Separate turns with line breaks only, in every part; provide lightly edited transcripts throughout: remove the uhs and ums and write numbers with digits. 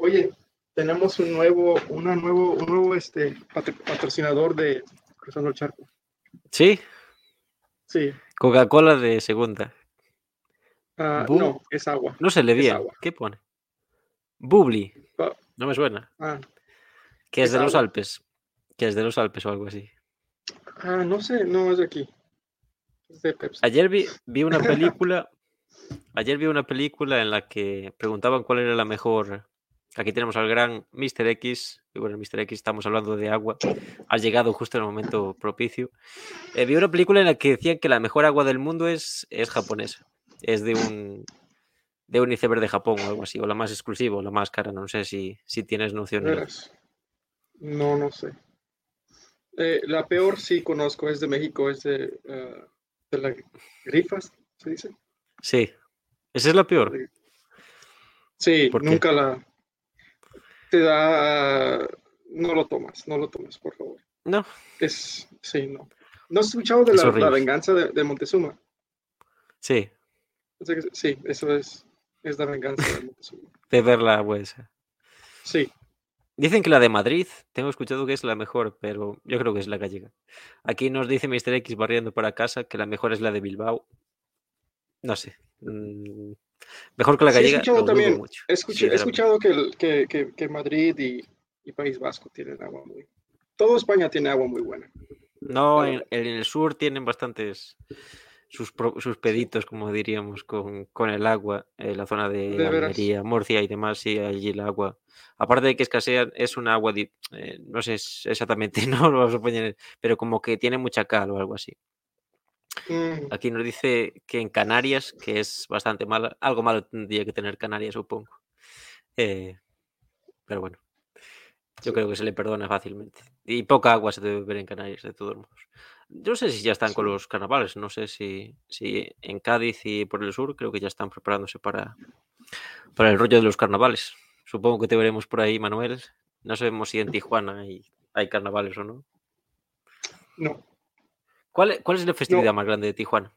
Oye, tenemos un nuevo patrocinador de Cruzando el Charco.
¿Sí?
Sí.
Coca-Cola de segunda.
No, es agua.
No se lee
Es
bien.
agua.
¿Qué pone? Bubbly.
Ah,
No me suena.
ah,
Que es
es
de los
agua.
Alpes. Que es de los Alpes o algo así.
No sé, no es de aquí. Es de Pepsi.
Ayer vi una película. Ayer vi una película en la que preguntaban cuál era la mejor. Aquí tenemos al gran Mr. X. Y bueno, Mr. X, estamos hablando de agua. Ha llegado justo en el momento propicio. Vi una película en la que decían que la mejor agua del mundo es japonesa. Es de un iceberg de Japón o algo así. O la más exclusiva o la más cara. No sé si tienes
De
noción de ello.
veras. No sé. La peor sí conozco, es de México, es de la Grifas, ¿se dice?
Sí. Esa es la peor.
De- sí,
¿Por qué?
nunca te da, no lo tomes, por favor.
No,
Sí, no. ¿No has escuchado de
es
la
horrible.
venganza de Montezuma?
Sí,
Sí, eso es la venganza de Montezuma.
de ver la agua esa.
Sí,
Dicen que la de Madrid, tengo escuchado que es la mejor, pero yo creo que es la gallega. Aquí nos dice Mr. X barriendo para casa que la mejor es la de Bilbao. No sé. Mejor que la
sí he
gallega,
escuchado
lo dudo
también,
mucho,
he
sinceramente.
escuchado que Madrid y País Vasco tienen agua muy... Todo España tiene agua muy buena,
No,
la
en,
verdad.
en el sur tienen bastantes sus
Sí,
peditos, como diríamos, con el agua. La zona de
de veras.
Almería, Murcia y demás, sí, allí el agua. Aparte de que escasea, es un agua, no sé exactamente, no lo vamos a poner, pero como que tiene mucha cal o algo así.
Mm,
Aquí nos dice que en Canarias, que es bastante mala, algo malo tendría que tener Canarias, supongo. Eh, pero bueno, yo
sí,
creo que se le perdona fácilmente. Y poca agua se debe beber en Canarias, de todos modos. Yo no sé si ya están con
sí.
los carnavales, no sé si en Cádiz y por el sur creo que ya están preparándose para el rollo de los carnavales. Supongo que te veremos por ahí, Manuel. No sabemos si en Tijuana hay carnavales o no.
No,
¿Cuál es la
no.
festividad más grande de Tijuana?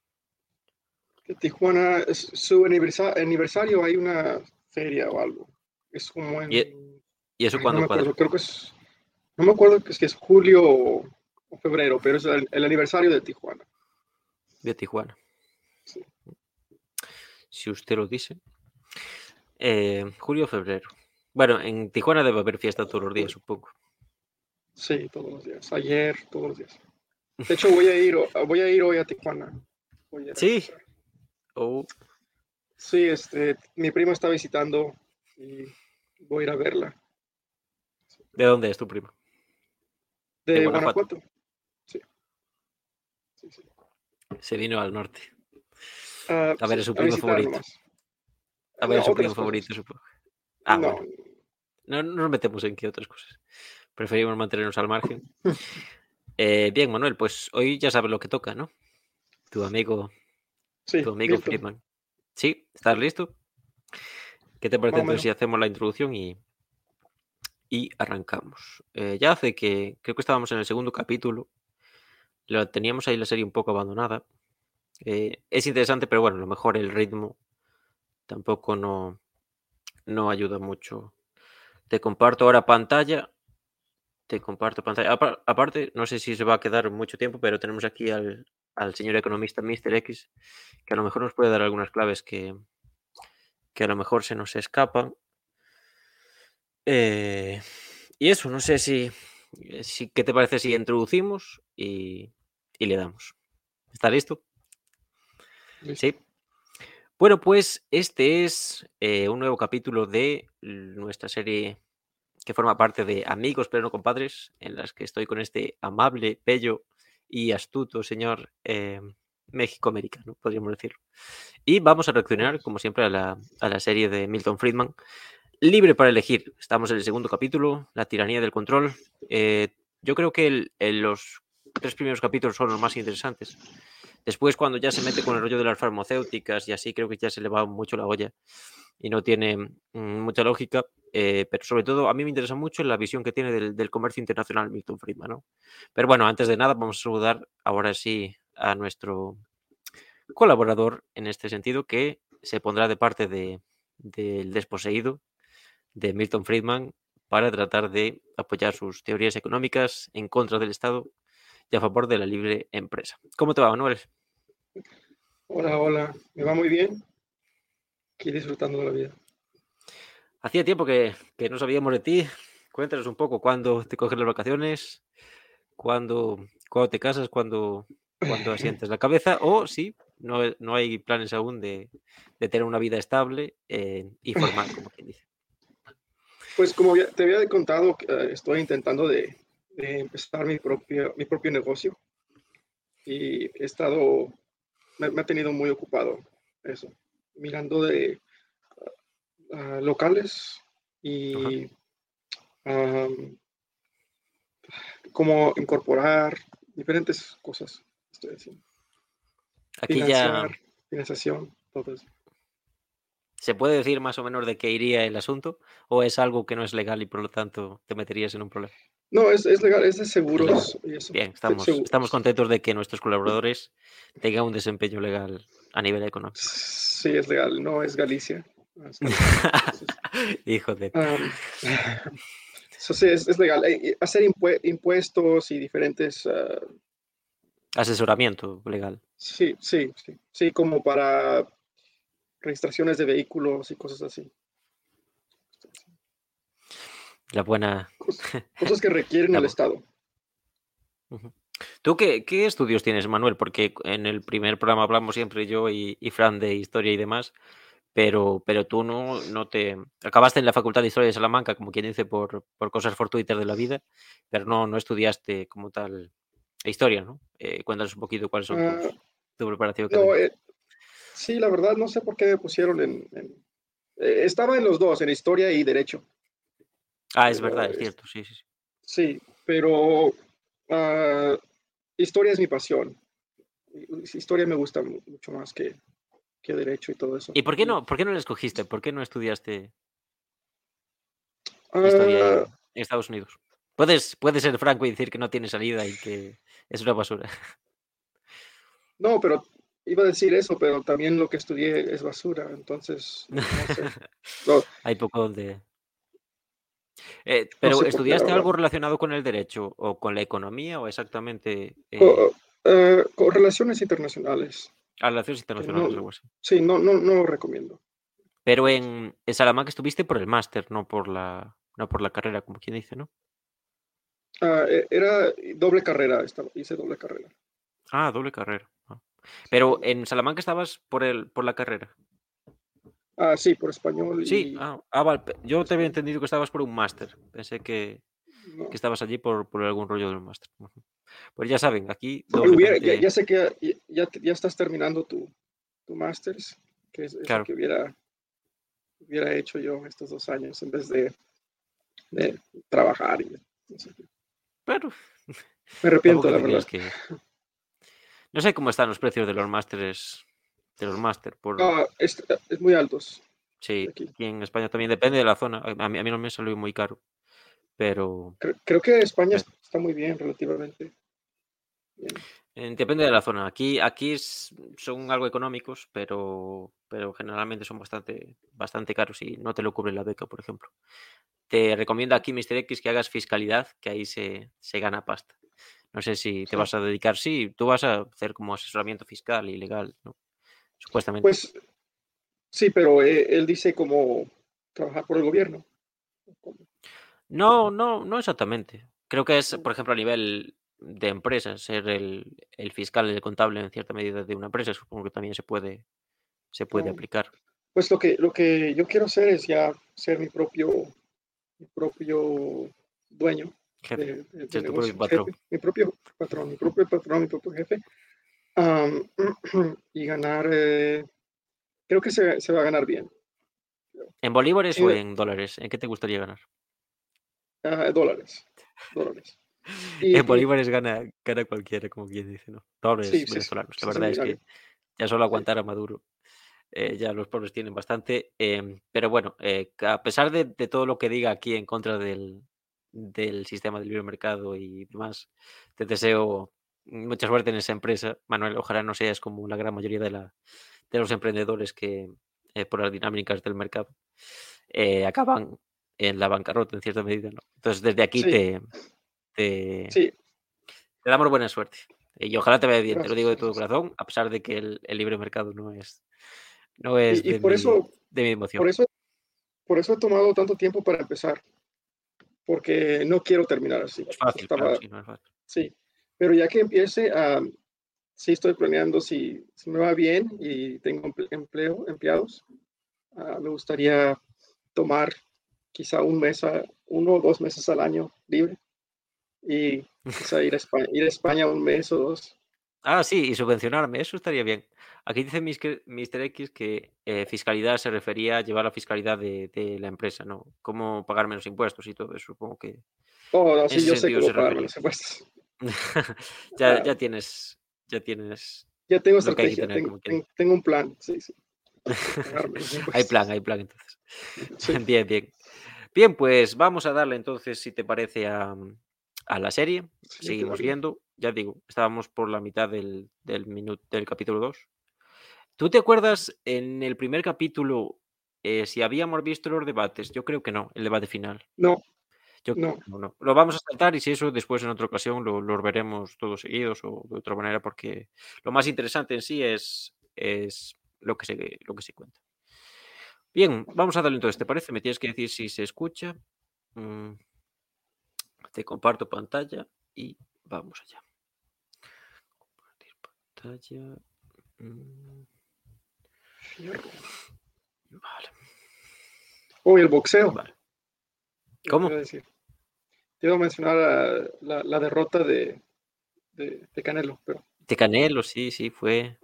En Tijuana, su aniversario hay una feria o algo. Es como
¿Y, y eso
no me
cuándo
acuerdo,
cuadra?
creo que no me acuerdo que es julio o febrero, pero es el aniversario de Tijuana.
De Tijuana,
Sí,
si usted lo dice. Julio, febrero. Bueno, en Tijuana debe haber fiesta todos los días,
julio.
supongo.
Sí, todos los días. Ayer, todos los días. De hecho, voy a ir hoy a Tijuana. Voy a ir a
Sí.
visitar.
Oh,
Sí, mi prima está visitando y voy a ir a verla.
¿de dónde es tu primo? De
De
Guanajuato.
Guanajuato. Sí, sí, sí.
Se vino al norte. A ver
Sí,
a su
a
primo
visitar
favorito.
nomás.
A ver a
No,
su primo
otras cosas.
favorito, supongo. Ah,
No,
bueno. No nos metemos en qué otras cosas. Preferimos mantenernos al margen. Bien, Manuel, pues hoy ya sabes lo que toca, ¿no? Tu amigo,
sí,
tu amigo
Milton.
Friedman. ¿Sí? ¿Estás
Sí,
listo? ¿Qué te
más
parece
o
entonces
menos.
si hacemos la introducción y arrancamos? Ya hace que creo que estábamos en el segundo capítulo. Lo teníamos ahí la serie un poco abandonada. Es interesante, pero bueno, a lo mejor el ritmo tampoco no ayuda mucho. Te comparto ahora pantalla. Te comparto pantalla. Aparte, no sé si se va a quedar mucho tiempo, pero tenemos aquí al señor economista Mr. X, que a lo mejor nos puede dar algunas claves que a lo mejor se nos escapan. Eh, y eso, no sé ¿qué te parece si introducimos y le damos? ¿Está listo?
Listo.
Sí. Bueno, pues este es un nuevo capítulo de nuestra serie que forma parte de Amigos pero no compadres, en las que estoy con este amable, bello y astuto señor México-americano, podríamos decirlo. Y vamos a reaccionar, como siempre, a la serie de Milton Friedman, Libre para elegir. Estamos en el segundo capítulo, La tiranía del control. Yo creo que los tres primeros capítulos son los más interesantes. Después, cuando ya se mete con el rollo de las farmacéuticas y así, creo que ya se le va mucho la olla y no tiene mucha lógica. Pero sobre todo, a mí me interesa mucho la visión que tiene del comercio internacional Milton Friedman, ¿no? Pero bueno, antes de nada, vamos a saludar ahora sí a nuestro colaborador en este sentido, que se pondrá de parte del desposeído, de Milton Friedman para tratar de apoyar sus teorías económicas en contra del Estado y a favor de la libre empresa. ¿Cómo te va, Manuel?
Hola, hola. Me va muy bien. Aquí disfrutando de la vida.
Hacía tiempo que no sabíamos de ti. Cuéntanos un poco cuándo te coges las vacaciones, cuándo te casas, cuándo asientas la cabeza, o si no hay planes aún de tener una vida estable y formal, como quien dice.
Pues como te había contado, estoy intentando de empezar mi propio negocio y me ha tenido muy ocupado eso, mirando de locales
Ajá.
y um, cómo incorporar diferentes cosas. Estoy haciendo.
Aquí ya
Financiación, todo eso.
se puede decir más o menos de qué iría el asunto, o es algo que no es legal y por lo tanto te meterías en un problema.
No, es legal, es de
Es legal.
seguros y eso.
Bien, estamos
Seguros.
contentos de que nuestros colaboradores tengan un desempeño legal a nivel económico.
Sí, es legal, no es Galicia. Es California. Entonces,
Hijo de...
am, eso sí, es legal. Hacer impuestos y diferentes.
Asesoramiento legal.
Sí, sí, sí. Sí, como para registraciones de vehículos y cosas así.
La buena...
Cosas que requieren
la
el
bu-
Estado.
Ujú. ¿Tú qué estudios tienes, Manuel? Porque en el primer programa hablamos siempre yo y Fran de historia y demás, pero tú no te... Acabaste en la Facultad de Historia de Salamanca, como quien dice, por cosas fortuitas de la vida, pero no estudiaste como tal historia, ¿no? Cuéntanos un poquito cuáles son
Ah,
tu preparación
no,
académica.
sí, la verdad, no sé por qué me pusieron estaba en los dos, en historia y derecho.
Ah, es verdad,
Pero
es cierto, sí, sí, sí.
sí, pero ah, historia es mi pasión. Historia me gusta mucho más que derecho y todo eso.
¿Y por qué no la escogiste? ¿Por qué no estudiaste historia ahí
Ah,
en Estados Unidos? Puedes ser franco y decir que no tiene salida y que es una basura.
no, pero iba a decir eso, pero también lo que estudié es basura, entonces no sé. No,
Hay poco donde...
no
pero
sé por qué, la
¿estudiaste
verdad.
algo relacionado con el derecho o con la economía o exactamente
Con relaciones internacionales,
a relaciones
que
internacionales
no,
o algo así?
sí, no lo recomiendo
Pero
mucho.
en Salamanca estuviste por el máster, no por la carrera, como quien dice, ¿no?
Era doble carrera, hice doble carrera.
Ah, doble carrera. Ah.
Sí,
Pero
doble.
en Salamanca estabas por la carrera.
Sí, por español
Sí,
y
vale. Yo te había
español.
entendido que estabas por un máster. Pensé que
No.
estabas allí por algún rollo del máster. Ujú. Pues ya saben, aquí
Ya
doblemente,
sé que ya estás terminando tu máster's, que es lo
claro.
que hubiera hecho yo estos 2 años en vez de trabajar. No sé.
Pero
Me arrepiento,
tampoco
la
te creas
verdad.
que... No sé cómo están los precios de los másteres, de los máster.
Es muy altos
Sí,
aquí.
aquí en España también depende de la zona. A mí no me salió muy caro, pero...
Creo que España
pero
está muy bien, relativamente bien.
depende de la zona. Aquí son algo económicos, pero generalmente son bastante caros y no te lo cubre la beca, por ejemplo. Te recomiendo aquí, Mr. X, que hagas fiscalidad, que ahí se gana pasta. No sé si te
Ah,
vas a dedicar, sí, tú vas a hacer como asesoramiento fiscal y legal, ¿no? Supuestamente.
pues sí, pero él dice como trabajar por el gobierno.
No exactamente. Creo que es, por ejemplo, a nivel de empresa, ser el fiscal, el contable en cierta medida de una empresa, supongo que también se puede
Ah,
aplicar.
pues lo que yo quiero hacer es ya ser mi propio dueño
Jefe,
de
ser tu propio
negocio,
patrón.
mi propio patrón, mi propio jefe, am, y ganar, creo que se va a ganar bien.
¿En bolívares
Sí,
o en dólares? ¿En qué te gustaría ganar?
dólares, dólares.
En
Y
bolívares gana cualquiera, como quien dice, ¿no? Pobres
sí, sí,
venezolanos. La
se hace
verdad es
millonario.
que ya solo
Sí.
aguantar a Maduro, ya los pobres tienen bastante. Pero bueno, a pesar de todo lo que diga aquí en contra del sistema del libre mercado y demás, te deseo mucha suerte en esa empresa, Manuel. Ojalá no seas como la gran mayoría de los emprendedores que, por las dinámicas del mercado, acaban en la bancarrota en cierta medida, ¿no? Entonces, desde aquí
Sí,
te
sí,
damos buena suerte. Y ojalá te vaya bien, te lo
gracias,
digo de todo
gracias.
corazón, a pesar de que el libre mercado no es
Y
de mi emoción.
por eso, por eso he tomado tanto tiempo para empezar, porque no quiero terminar así.
No es fácil, claro,
Estaba,
sí, no es fácil.
sí, pero ya que empiece, sí estoy planeando si me va bien y tengo empleados, me gustaría tomar quizá 1 o 2 meses al año libre y quizá ir a España 1 mes o 2.
Ah, sí, y subvencionarme, eso estaría bien. Aquí dice Mr. X que fiscalidad se refería a llevar la fiscalidad de la empresa, ¿no? Cómo pagar menos impuestos y todo eso, supongo que
Oh, no,
en
sí,
ese
yo sé
sentido
cómo
se
pagar
refería.
menos impuestos.
Ya,
Ah,
ya tienes
ya tengo
lo que hay que
estrategia,
tener, como quien dice.
tengo un plan, sí, sí, para pagar menos impuestos.
Hay plan entonces.
Sí,
Bien, bien. Bien, pues vamos a darle entonces, si te parece, a la serie.
sí,
Seguimos
claro.
viendo. Ya digo, estábamos por la mitad del capítulo 2. ¿Tú te acuerdas en el primer capítulo si habíamos visto los debates? Yo creo que no, el debate final.
No,
Yo
no,
no. Lo vamos a saltar y si eso después en otra ocasión los veremos todos seguidos o de otra manera porque lo más interesante en sí es lo que se cuenta. Bien, vamos a darle entonces, ¿te parece? Me tienes que decir si se escucha. Mm, Te comparto pantalla y vamos allá. Compartir pantalla. mm,
fierro.
Vale,
Oh, y el boxeo,
vale.
te
¿Cómo?
iba a decir. Te iba a mencionar la derrota de Canelo, pero
De Canelo, sí, sí,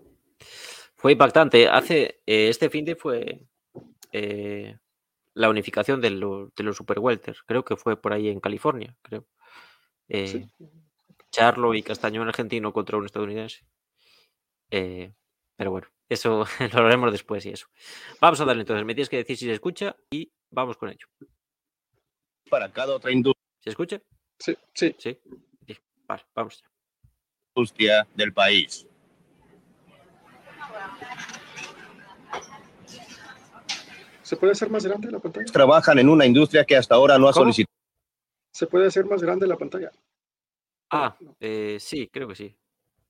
fue impactante. Este finde fue eh, la unificación de los super welter. Creo que fue por ahí en California, creo.
sí.
Eh, Charlo y Castañón argentino contra un estadounidense. Pero bueno, eso lo haremos después y eso. Vamos a darle entonces. Me tienes que decir si se escucha y vamos con ello.
Para cada otra
¿Se escucha?
Sí, sí.
Sí. Bien. Vale, vamos ya.
industria del país.
¿Se puede hacer más grande la pantalla?
Trabajan en una industria que hasta ahora no ha
¿Cómo?
solicitado.
¿Se puede hacer más grande la pantalla? Oh,
Ah,
no.
sí, creo que sí.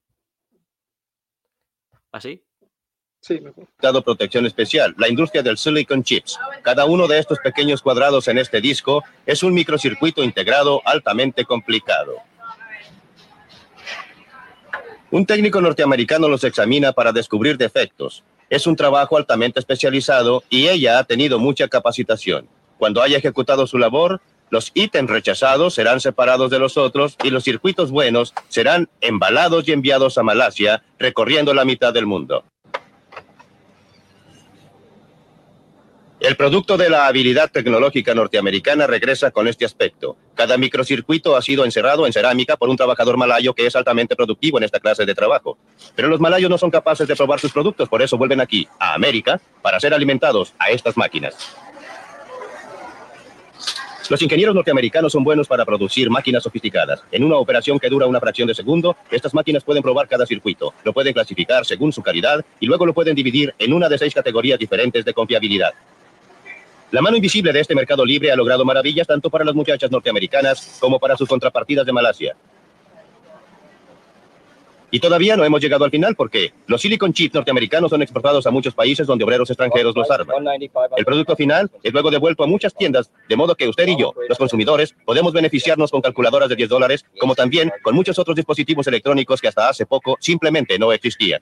¿Así?
Sí, mejor.
Protección especial, la industria del silicon chips. Cada uno de estos pequeños cuadrados en este disco es un microcircuito integrado altamente complicado. Un técnico norteamericano los examina para descubrir defectos. Es un trabajo altamente especializado y ella ha tenido mucha capacitación. Cuando haya ejecutado su labor, los ítems rechazados serán separados de los otros y los circuitos buenos serán embalados y enviados a Malasia, recorriendo la mitad del mundo. El producto de la habilidad tecnológica norteamericana regresa con este aspecto. Cada microcircuito ha sido encerrado en cerámica por un trabajador malayo que es altamente productivo en esta clase de trabajo. Pero los malayos no son capaces de probar sus productos, por eso vuelven aquí, a América, para ser alimentados a estas máquinas. Los ingenieros norteamericanos son buenos para producir máquinas sofisticadas. En una operación que dura una fracción de segundo, estas máquinas pueden probar cada circuito, lo pueden clasificar según su calidad y luego lo pueden dividir en una de 6 categorías diferentes de confiabilidad. La mano invisible de este mercado libre ha logrado maravillas tanto para las muchachas norteamericanas como para sus contrapartidas de Malasia. Y todavía no hemos llegado al final porque los silicon chips norteamericanos son exportados a muchos países donde obreros extranjeros los arman. El producto final es luego devuelto a muchas tiendas, de modo que usted y yo, los consumidores, podemos beneficiarnos con calculadoras de $10, como también con muchos otros dispositivos electrónicos que hasta hace poco simplemente no existían.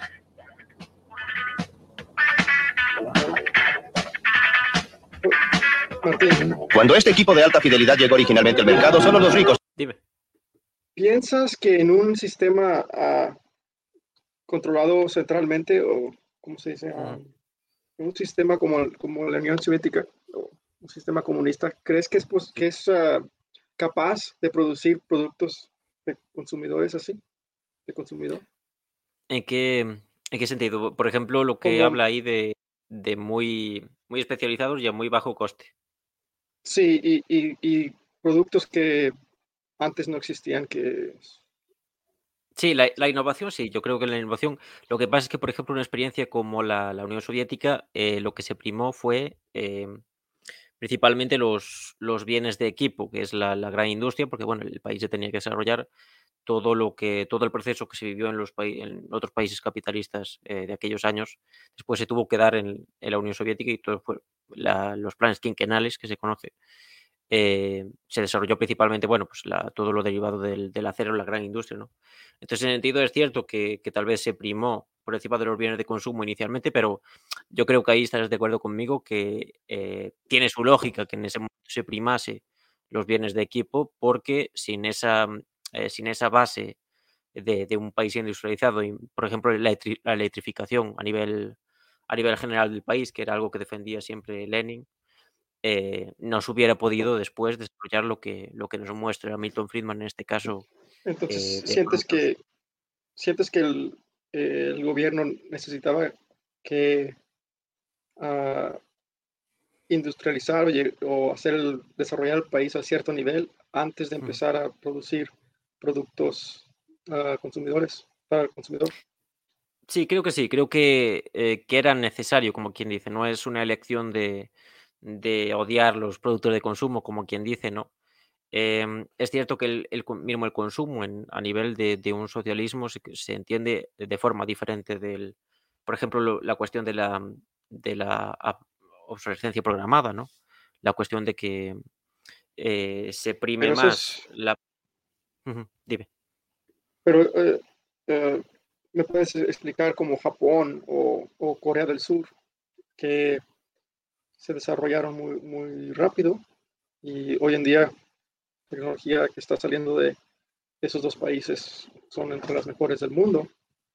Martín,
Cuando este equipo de alta fidelidad llegó originalmente al mercado, solo los ricos.
Dime.
¿piensas que en un sistema controlado centralmente, o cómo se dice,
Mm.
en un sistema como la Unión Soviética, o un sistema comunista, crees que que es capaz de producir productos de consumidores así, de consumidor?
¿En qué sentido? Por ejemplo, lo que
Como,
habla ahí de muy, muy especializados y a muy bajo coste.
sí, y productos que antes no existían, que
Sí, la innovación, sí, yo creo que la innovación. Lo que pasa es que, por ejemplo, una experiencia como la Unión Soviética, lo que se primó fue principalmente los bienes de equipo, que es la gran industria, porque bueno, el país se tenía que desarrollar todo el proceso que se vivió en otros países capitalistas de aquellos años, después se tuvo que dar en la Unión Soviética y todo fue los planes quinquenales que se conoce. Se desarrolló principalmente, bueno, pues todo lo derivado del acero, la gran industria, ¿no? Entonces, en ese sentido es cierto que tal vez se primó por encima de los bienes de consumo inicialmente, pero yo creo que ahí estarás de acuerdo conmigo que tiene su lógica que en ese momento se primase los bienes de equipo, porque sin esa base de un país industrializado y, por ejemplo, la electrificación a nivel general del país, que era algo que defendía siempre Lenin, no se hubiera podido después desarrollar lo que nos muestra Milton Friedman en este caso,
Entonces,
de productos.
sientes que el gobierno necesitaba que ah, industrializar o desarrollar el país a cierto nivel antes de
Ujú.
empezar a producir productos consumidores para el consumidor.
Sí, creo que sí, creo que era necesario, como quien dice, no es una elección de odiar los productos de consumo, como quien dice, ¿no? Es cierto que mismo el consumo a nivel de un socialismo se entiende de forma diferente por ejemplo, la cuestión de la obsolescencia programada, ¿no? La cuestión de que se prime
Pero eso
más
es,
la... Ujú, dime.
pero eh, ¿me puedes explicar cómo Japón o Corea del Sur, que se desarrollaron muy, muy rápido y hoy en día tecnología que está saliendo de esos dos países son entre las mejores del mundo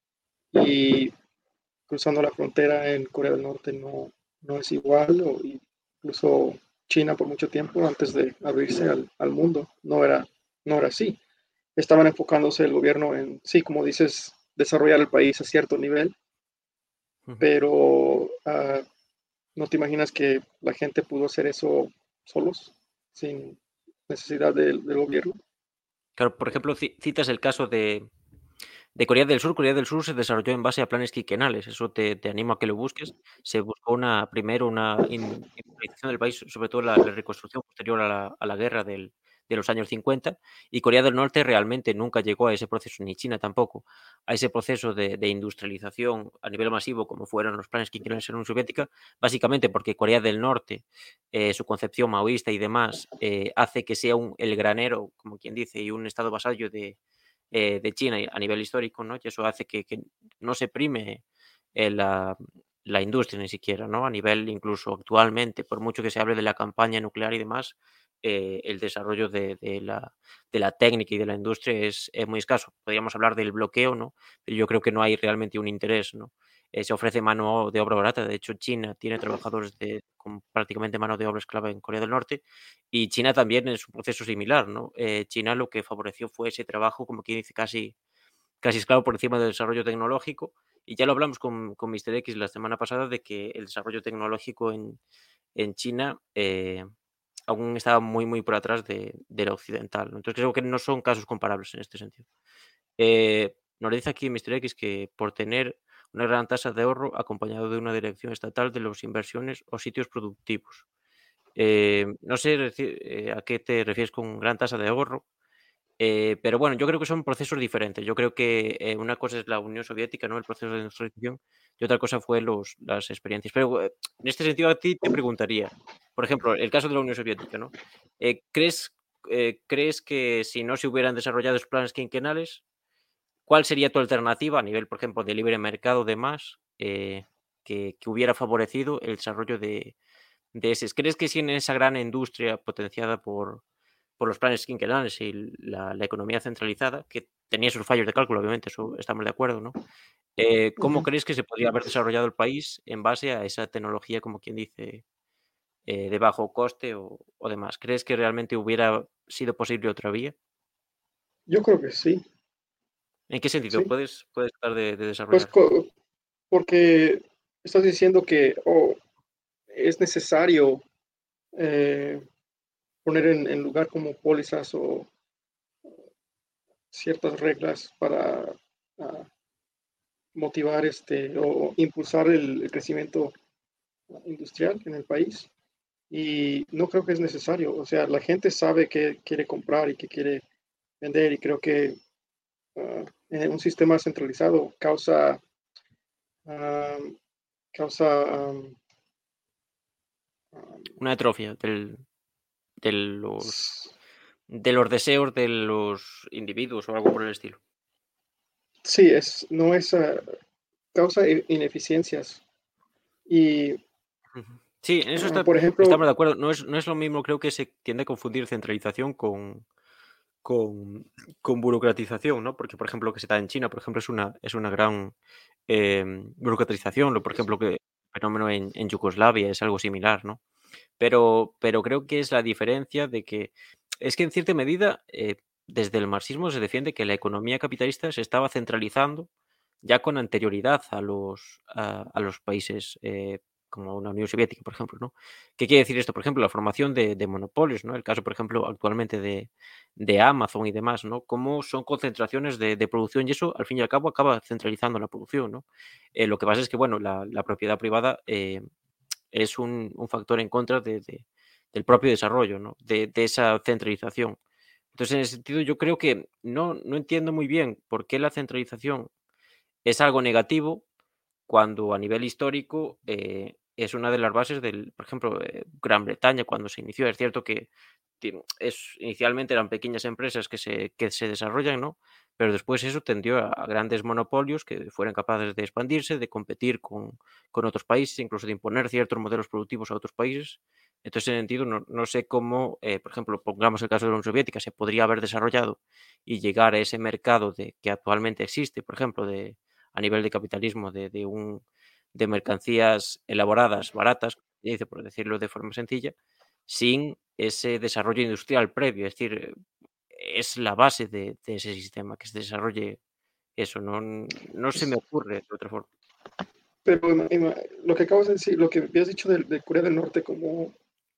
y cruzando la frontera en Corea del Norte no es igual, o incluso China por mucho tiempo antes de abrirse al mundo no era así. Estaban enfocándose el gobierno en, sí, como dices, desarrollar el país a cierto nivel,
Ujú.
pero no te imaginas que la gente pudo hacer eso solos, sin necesidad del gobierno.
Claro, por ejemplo, citas el caso de Corea del Sur. Corea del Sur se desarrolló en base a planes quinquenales. Eso te animo a que lo busques. Se buscó primero una industrialización del país, sobre todo la reconstrucción posterior a la guerra de los años 50. Y Corea del Norte realmente nunca llegó a ese proceso, ni China tampoco, a ese proceso de industrialización a nivel masivo como fueron los planes quinquenales en la Unión Soviética, básicamente porque Corea del Norte, su concepción maoísta y demás, hace que sea el granero, como quien dice, y un estado vasallo de China a nivel histórico, ¿no? Y eso hace que no se prime la industria ni siquiera, ¿no? A nivel incluso actualmente, por mucho que se hable de la campaña nuclear y demás, el desarrollo de la técnica y de la industria es muy escaso. Podríamos hablar del bloqueo, ¿no? Pero yo creo que no hay realmente un interés, ¿no? Se ofrece mano de obra barata. De hecho, China tiene trabajadores con prácticamente mano de obra esclava en Corea del Norte, y China también es un proceso similar, ¿no? China lo que favoreció fue ese trabajo, como quien dice, casi esclavo por encima del desarrollo tecnológico. Y ya lo hablamos con Mr. X la semana pasada, de que el desarrollo tecnológico en China aún estaba muy, muy por atrás del occidental, ¿no? Entonces creo que no son casos comparables en este sentido. Nos dice aquí Mr. X que por tener una gran tasa de ahorro acompañado de una dirección estatal de las inversiones o sitios productivos. No sé a qué te refieres con gran tasa de ahorro, pero bueno, yo creo que son procesos diferentes. Yo creo que una cosa es la Unión Soviética, ¿no? El proceso de industrialización, y otra cosa fue las experiencias. Pero en este sentido a ti te preguntaría, por ejemplo, el caso de la Unión Soviética, ¿no? ¿Crees que si no se hubieran desarrollado esos planes quinquenales, cuál sería tu alternativa a nivel, por ejemplo, de libre mercado, demás, que hubiera favorecido el desarrollo de ese? ¿Crees que sin esa gran industria potenciada por los planes quinquenales y la economía centralizada, que tenía sus fallos de cálculo, obviamente, eso estamos de acuerdo, ¿no? ¿Cómo
Ujú.
crees que se podría haber desarrollado el país en base a esa tecnología, como quien dice, de bajo coste o demás? ¿Crees que realmente hubiera sido posible otra vía?
Yo creo que sí,
¿En qué sentido?
sí.
¿Puedes tratar de
Pues
desarrollar?
porque estás diciendo que es necesario eh, poner en lugar como pólizas o ciertas reglas para ah, motivar o impulsar el crecimiento industrial en el país. y no creo que es necesario. O sea, la gente sabe qué quiere comprar y qué quiere vender, y creo que en un sistema centralizado um, causa
Una atrofia de de los deseos de los individuos o algo por el estilo.
sí, no es, causa ineficiencias. Y,
Sí, en eso
por ejemplo,
estamos de acuerdo. No es lo mismo, creo que se tiende a confundir centralización con burocratización, ¿no? Porque, por ejemplo, lo que se da en China, por ejemplo, es una gran burocratización. Por ejemplo, que el fenómeno en Yugoslavia es algo similar, ¿no? Pero creo que es la diferencia de que es que en cierta medida desde el marxismo se defiende que la economía capitalista se estaba centralizando ya con anterioridad a los países como la Unión Soviética, por ejemplo, ¿no? ¿Qué quiere decir esto? Por ejemplo, la formación de monopolios, ¿no? El caso, por ejemplo, actualmente de Amazon y demás, ¿no? Cómo son concentraciones de producción y eso, al fin y al cabo, acaba centralizando la producción, ¿no? Lo que pasa es que, bueno, la propiedad privada es un factor en contra del propio desarrollo, ¿no? De esa centralización. Entonces, en ese sentido, yo creo que no entiendo muy bien por qué la centralización es algo negativo cuando a nivel histórico es una de las bases del, por ejemplo, Gran Bretaña cuando se inició. Es cierto que inicialmente eran pequeñas empresas que se desarrollan, ¿no? Pero después eso tendió a grandes monopolios que fueran capaces de expandirse, de competir con otros países, incluso de imponer ciertos modelos productivos a otros países. Entonces, en ese sentido, no sé cómo, por ejemplo, pongamos el caso de la Unión Soviética, se podría haber desarrollado y llegar a ese mercado que actualmente existe, por ejemplo, a nivel de capitalismo, de mercancías elaboradas, baratas, dice, por decirlo de forma sencilla, sin ese desarrollo industrial previo. Es decir, es la base de ese sistema, que se desarrolle eso. No se me ocurre de otra forma.
pero lo que acabas de decir, lo que habías dicho de Corea del Norte, como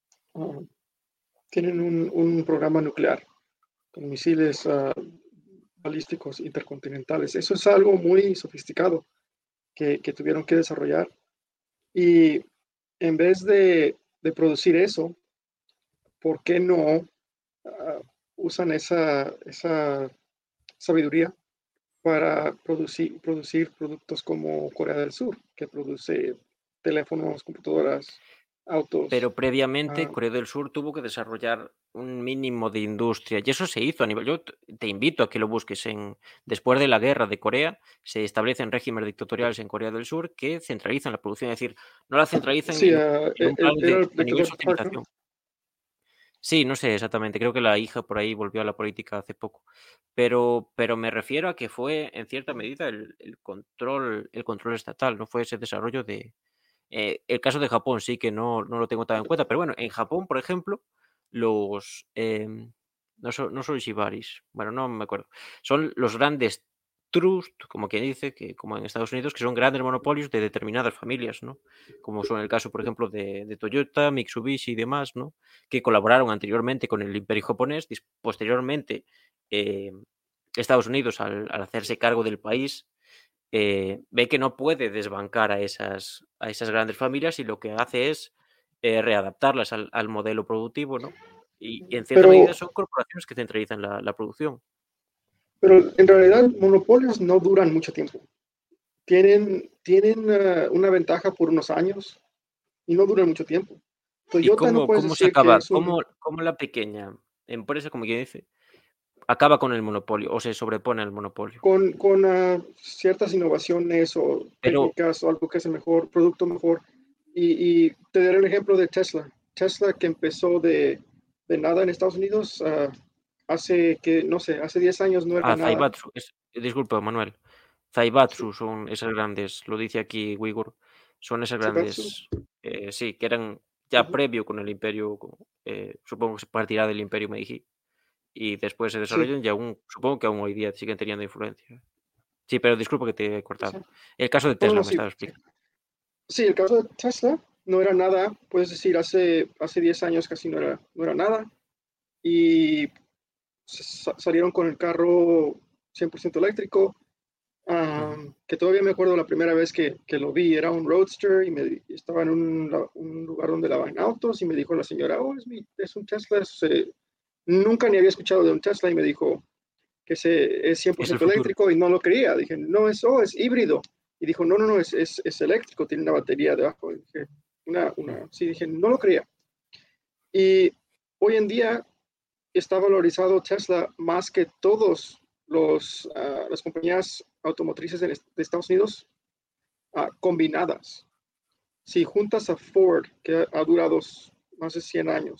tienen un programa nuclear con misiles balísticos intercontinentales. Eso es algo muy sofisticado que tuvieron que desarrollar. Y en vez de producir eso, ¿por qué no usan esa sabiduría para producir productos como Corea del Sur, que produce teléfonos, computadoras, autos?
Pero previamente
Ah,
Corea del Sur tuvo que desarrollar un mínimo de industria y eso se hizo a nivel. Yo te invito a que lo busques. Después de la guerra de Corea se establecen regímenes dictatoriales en Corea del Sur que centralizan la producción, es decir, no la centralizan
sí,
en un plan
era el
a nivel
dictador Park, ¿no?
socialización. Sí, no sé exactamente, creo que la hija por ahí volvió a la política hace poco, pero me refiero a que fue en cierta medida el control estatal, no fue ese desarrollo el caso de Japón sí que no lo tengo tan en cuenta, pero bueno, en Japón, por ejemplo, los, no son shibaris, bueno, no me acuerdo, son los grandes trust, como quien dice, que como en Estados Unidos, que son grandes monopolios de determinadas familias, ¿no? Como son el caso, por ejemplo, de Toyota, Mitsubishi y demás, ¿no? Que colaboraron anteriormente con el imperio japonés, posteriormente Estados Unidos, al hacerse cargo del país, ve que no puede desbancar a esas grandes familias y lo que hace es readaptarlas al modelo productivo, ¿no? Y en cierta medida
Pero,
son corporaciones que centralizan la producción.
pero en realidad monopolios no duran mucho tiempo. Tienen una ventaja por unos años y no duran mucho tiempo.
¿Y
Toyota no puedes
cómo se
decir que
acaba?
es un
Cómo la pequeña empresa, como quien dice, acaba con el monopolio o se sobrepone al monopolio?
con ciertas innovaciones o
Pero,
técnicas o algo que es el mejor, producto mejor. Y te daré el ejemplo de Tesla. Tesla que empezó de nada en Estados Unidos, no sé, hace 10 años no era nada.
Zaibatsu, disculpa, Manuel. Zaibatsu son esas grandes, lo dice aquí Uyghur, son esas
Shibatsu.
grandes, sí, que eran ya
Ujú.
previo con el imperio, supongo que se partirá del imperio Meiji, y después se
Sí,
desarrollan y aún, supongo que aún hoy día siguen teniendo influencia. Sí, pero disculpa que te he
sí.
cortado. El caso de
No,
Tesla
no,
me
sí.
estaba explicando.
Sí, el caso de Tesla no era nada, puedes decir, hace 10 años casi no era nada. Y salieron con el carro 100% eléctrico, que todavía me acuerdo la primera vez que lo vi, era un Roadster y estaba en un lugar donde lavaban autos y me dijo la señora, oh, es un Tesla, nunca ni había escuchado de un Tesla y me dijo que es
Es el
100%
futuro.
eléctrico y no lo creía. Dije, no, es híbrido. Y dijo, no, es eléctrico, tiene una batería debajo. Y dije, sí, dije, no lo creía. Y hoy en día está valorizado Tesla más que todos las compañías automotrices de Estados Unidos combinadas. Si juntas a Ford, que ha durado más de 100 años,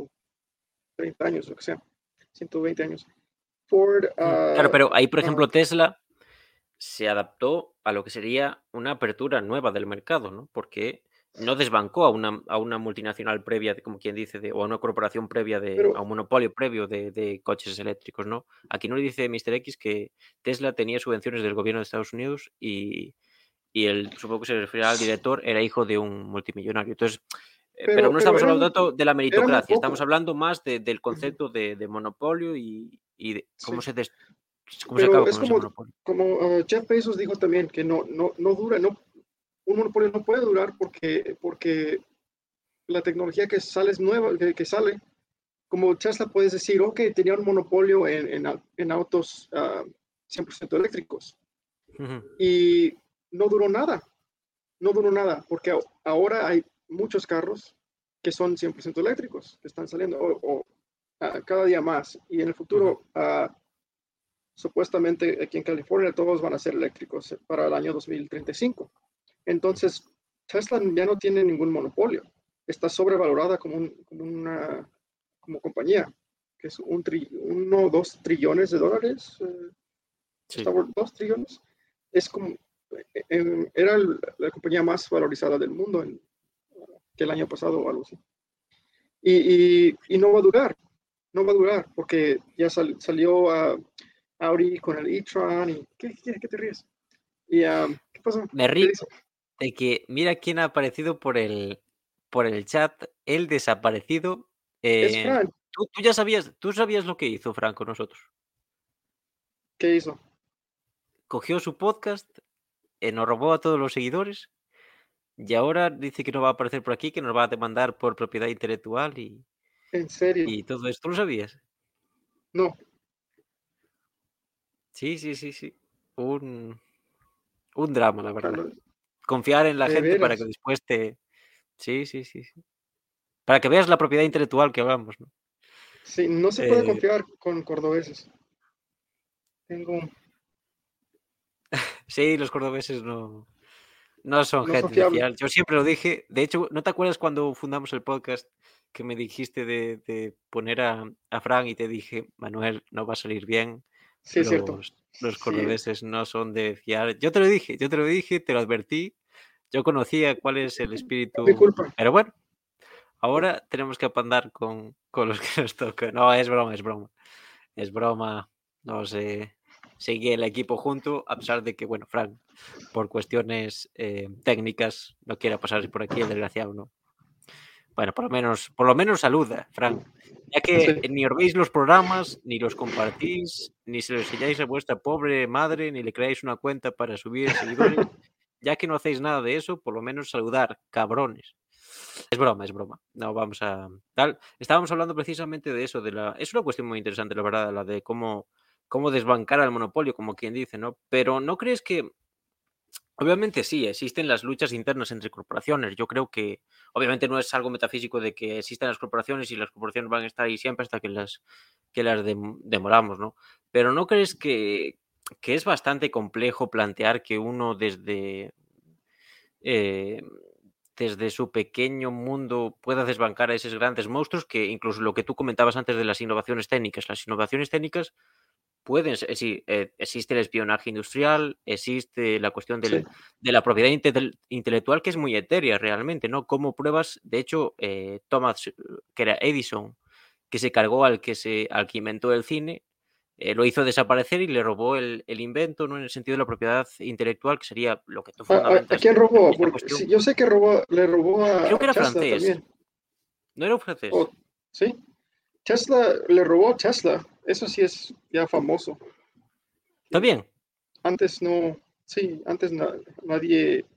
130 años, lo que sea, 120 años. Ford...
Claro, pero ahí, por ejemplo, Tesla se adaptó a lo que sería una apertura nueva del mercado, ¿no? Porque no desbancó a una multinacional previa, como quien dice, o a una corporación previa, a un monopolio previo de coches eléctricos, ¿no? Aquí no le dice Mr. X que Tesla tenía subvenciones del gobierno de Estados Unidos y supongo que se refiere al director, era hijo de un multimillonario. Entonces, pero no estamos hablando tanto de la
era muy
meritocracia, estamos
poco.
hablando más del concepto de monopolio y de cómo
Sí.
cómo se
Pero
acaba
es
con ese monopolio.
como Jeff Bezos dijo también, que no dura, un monopolio no puede durar porque la tecnología que sale es nueva, que sale. Como Tesla puedes decir, ok, tenía un monopolio en autos 100% eléctricos y no duró nada, porque ahora hay muchos carros que son 100% eléctricos, que están saliendo cada día más y en el futuro supuestamente aquí en California todos van a ser eléctricos para el año 2035. Entonces, Tesla ya no tiene ningún monopolio. Está sobrevalorada como compañía, que es 2 trillones de dólares.
Sí.
Está por 2 trillones. Es como, era la compañía más valorizada del mundo que el año pasado o algo así. Y no va a durar, porque ya salió Audi con el e-tron y ¿qué te ríes? Y ¿qué pasó?
Me
¿Qué
río
dice?
de que mira quién ha aparecido por el chat, el desaparecido.
Es Fran.
Tú sabías lo que hizo Fran con nosotros.
¿Qué hizo?
Cogió su podcast, nos robó a todos los seguidores y ahora dice que no va a aparecer por aquí, que nos va a demandar por propiedad intelectual
¿En serio?
y todo esto. ¿Tú lo sabías?
No.
Sí. Un drama, la verdad.
Carlos,
Confiar en la
de
gente para que
veras.
después te... Sí. Para que veas la propiedad intelectual que hablamos, ¿no?
Sí, no se puede confiar con cordobeses. Tengo,
Sí, los cordobeses no son
no son
gente de
fiables.
fiar. Yo siempre lo dije. De hecho, ¿no te acuerdas cuando fundamos el podcast que me dijiste de poner a Fran y te dije, Manuel, no va a salir bien?
Sí, es cierto.
Los
Sí,
cordobeses no son de fiar. Yo te lo dije, te lo advertí. Yo conocía cuál es el
mi
espíritu.
culpa.
Pero bueno, ahora tenemos que apandar con los que nos toca. No, es broma. Es broma. No sé. Sigue el equipo junto, a pesar de que, bueno, Fran, por cuestiones técnicas, no quiera pasar por aquí el desgraciado, ¿no? Bueno, por lo menos saluda, Fran. Ya que
Sí.
ni os veis los programas, ni los compartís, ni se lo enseñáis a vuestra pobre madre, ni le creáis una cuenta para subir seguidores, ya que no hacéis nada de eso, por lo menos saludar, cabrones. Es broma. No vamos a... Tal. Estábamos hablando precisamente de eso, es una cuestión muy interesante, la verdad, la de cómo desbancar al monopolio, como quien dice, ¿no? Pero ¿no crees que obviamente sí, existen las luchas internas entre corporaciones? Yo creo que obviamente no es algo metafísico de que existan las corporaciones y las corporaciones van a estar ahí siempre hasta que las demoramos, ¿no? Pero ¿no crees que es bastante complejo plantear que uno eh, desde su pequeño mundo pueda desbancar a esos grandes monstruos, que incluso lo que tú comentabas antes de las innovaciones técnicas? Las innovaciones técnicas pueden ser, sí, existe el espionaje industrial, existe la cuestión
Sí.
de la propiedad intelectual, que es muy etérea realmente, ¿no? Como pruebas, de hecho, Thomas, que era Edison, que se cargó al que inventó el cine, lo hizo desaparecer y le robó el invento, ¿no? En el sentido de la propiedad intelectual, que sería lo que tú
¿A
fundamentas
quién
en
robó?
esta
Porque sí,
cuestión.
yo sé que le robó
Creo que
a
era
Tesla
francés,
también.
no era un francés.
¿Sí? Tesla le robó a Tesla. Eso sí es ya famoso.
¿Está bien?
antes no, sí, antes nadie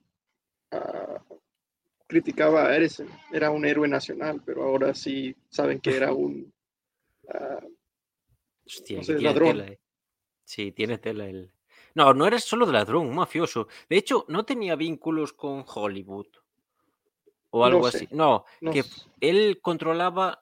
criticaba a Edison, era un héroe nacional, pero ahora sí saben que era un,
Hostia,
no
que
sé,
tiene
ladrón.
tela, eh. Sí, tiene tela el... No, no era solo de ladrón, un mafioso. De hecho, no tenía vínculos con Hollywood o
No
algo
sé,
así. No,
no,
él controlaba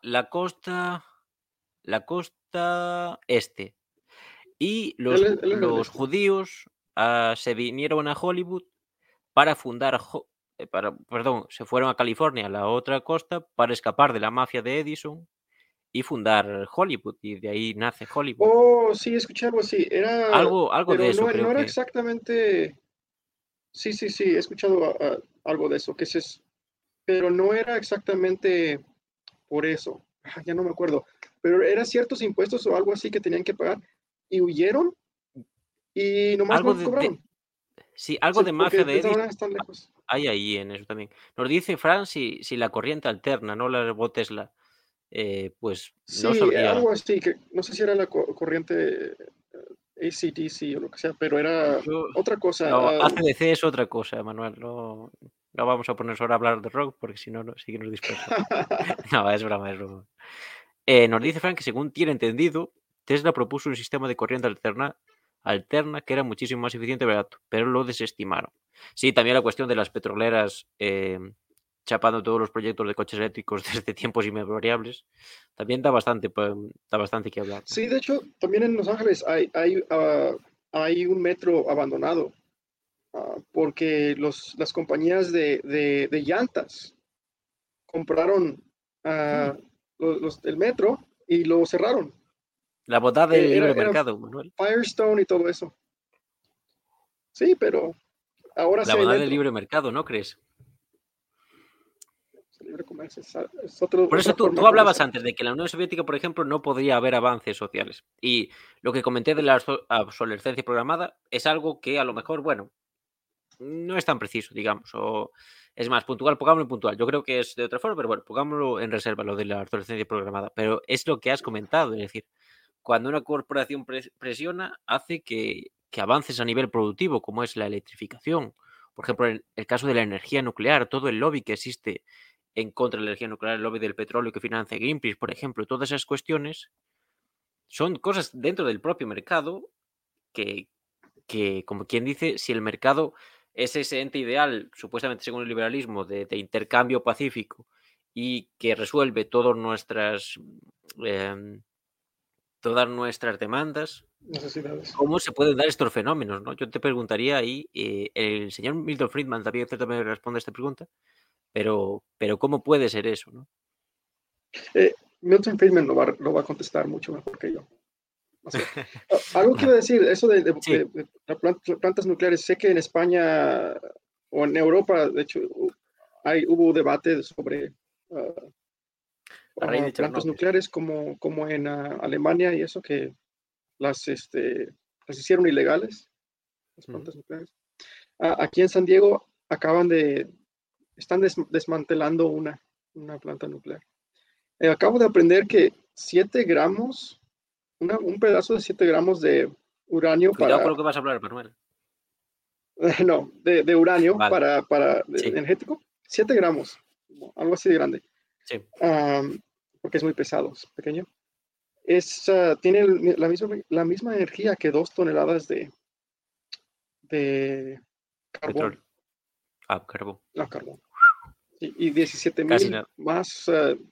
la costa este. Y
él es del
los
este.
judíos se vinieron a Hollywood para fundar, perdón, se fueron a California, a la otra costa, para escapar de la mafia de Edison y fundar Hollywood. Y de ahí nace Hollywood.
Oh, sí, escuché algo así, era,
Algo de
pero
eso
no,
creo
no era
que...
exactamente, sí, sí, sí, he escuchado algo de eso, pero no era exactamente por eso. Ya no me acuerdo, pero eran ciertos impuestos o algo así que tenían que pagar y huyeron y nomás
Algo
no cobraron.
sí, algo de mafia
Porque
de Edison
pensaban, están lejos.
hay ahí en eso también. Nos dice Fran si la corriente alterna, no la de Tesla, pues no
Sí,
sabría.
algo así, que no sé si era la corriente AC/DC o lo que sea, pero era
Yo,
otra cosa.
no, AC/DC es otra cosa, Manuel. No, no vamos a ponernos ahora a hablar de rock porque si no, sí que nos dispersamos. No, es broma, es broma. Nos dice Frank que según tiene entendido, Tesla propuso un sistema de corriente alterna que era muchísimo más eficiente y barato, pero lo desestimaron. Sí, también la cuestión de las petroleras chapando todos los proyectos de coches eléctricos desde tiempos inmemoriales, también da bastante que hablar, ¿no?
Sí, de hecho, también en Los Ángeles hay un metro abandonado porque las compañías de llantas compraron
Hmm.
ah, el metro y lo cerraron.
La bondad del libre
Era
mercado, Manuel.
Firestone y todo eso. Sí, pero ahora
La
sí hay
bondad del
metro.
libre mercado, ¿no crees?
El libre comercio es
Por eso
otra forma
tú
de
hablabas
pensar.
antes de que en la Unión Soviética, por ejemplo, no podría haber avances sociales. Y lo que comenté de la obsolescencia programada es algo que a lo mejor, bueno, no es tan preciso, digamos. O es más, puntual, pongámoslo puntual. Yo creo que es de otra forma, pero bueno, pongámoslo en reserva, lo de la obsolescencia programada. Pero es lo que has comentado, es decir, cuando una corporación presiona, hace que avances a nivel productivo, como es la electrificación. Por ejemplo, en el caso de la energía nuclear, todo el lobby que existe en contra de la energía nuclear, el lobby del petróleo que financia Greenpeace, por ejemplo, todas esas cuestiones son cosas dentro del propio mercado que, como quien dice, si el mercado es ese ente ideal, supuestamente según el liberalismo, de intercambio pacífico y que resuelve eh, todas nuestras demandas,
Necesidades.
¿cómo se pueden dar estos fenómenos? ¿No? Yo te preguntaría ahí, el señor Milton Friedman también ciertamente responde a esta pregunta, pero ¿cómo puede ser eso? ¿No?
Milton Friedman lo va a contestar mucho mejor que yo. Algo que iba a decir, eso
Sí,
de plantas nucleares, sé que en España o en Europa, de hecho, hubo debate sobre
a raíz de
plantas
Chernóbil.
nucleares como en Alemania y eso, que las hicieron ilegales, las
Ujú.
plantas nucleares. Aquí en San Diego están desmantelando una planta nuclear. Acabo de aprender que 7 gramos, un pedazo de 7 gramos de uranio
Cuidado con
para,
lo que vas a hablar, Manuel.
no, de uranio
Vale, sí,
energético, 7 gramos, algo así de grande,
sí.
um, porque es muy pesado, es pequeño. Tiene la misma energía que 2 toneladas de carbón,
Petróleo. Carbón.
no carbón, y 17
Casi
mil
nada.
más,